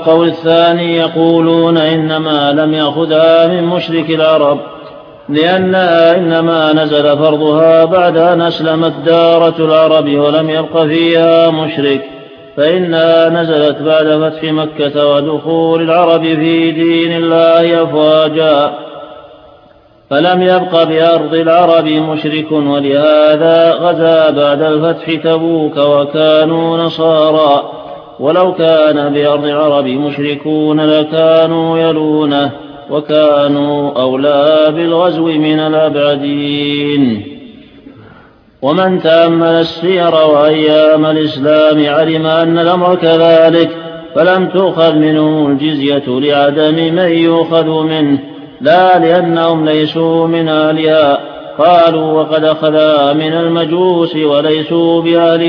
القول الثاني يقولون إنما لم يأخذها من مشرك العرب لأنها إنما نزل فرضها بعد أن أسلمت دارة العرب ولم يبق فيها مشرك، فإنها نزلت بعد فتح مكة ودخول العرب في دين الله أفواجا، فلم يبق بأرض العرب مشرك، ولهذا غزا بعد الفتح تبوك وكانوا نصارى، ولو كان بأرض العرب مشركون لكانوا يلونه وكانوا أولى بالغزو من الأبعدين. ومن تأمل السير وأيام الإسلام علم أن الأمر كذلك، فلم تؤخذ منهم الجزية لعدم من يؤخذ منه، لا لأنهم ليسوا من أهلها. قالوا وقد أخذها من المجوس وليسوا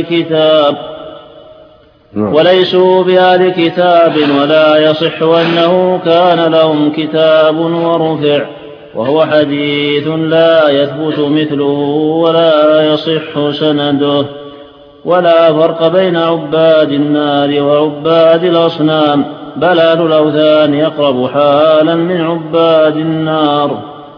بأهل كتاب ولا يصح أنه كان لهم كتاب ورفع، وهو حديث لا يثبت مثله ولا يصح سنده. ولا فرق بين عباد النار وعباد الأصنام، بل أهل الأوثان أقرب حالا من عباد النار.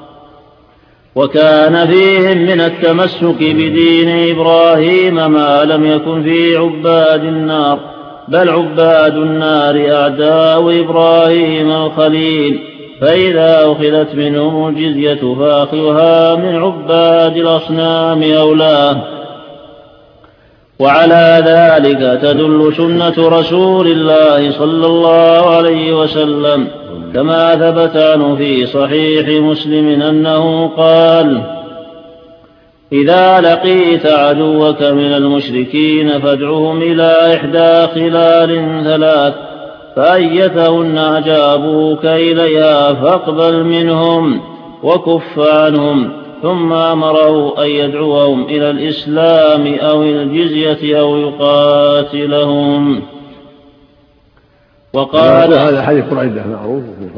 وكان فيهم من التمسك بدين إبراهيم ما لم يكن في عباد النار، بل عباد النار أعداء إبراهيم الخليل، فإذا أخذت منهم الجزية فأخذها من عباد الأصنام أولى. وعلى ذلك تدل سنة رسول الله صلى الله عليه وسلم، كما ثبت عنه في صحيح مسلم أنه قال: إذا لقيت عدوك من المشركين فادعهم إلى إحدى خلال ثلاث، فأيتهن أجابوك إليها فاقبل منهم وكف عنهم. ثم أمره أن يدعوهم إلى الإسلام أو الجزية أو يقاتلهم. وقال هذا حديث عدة معروف.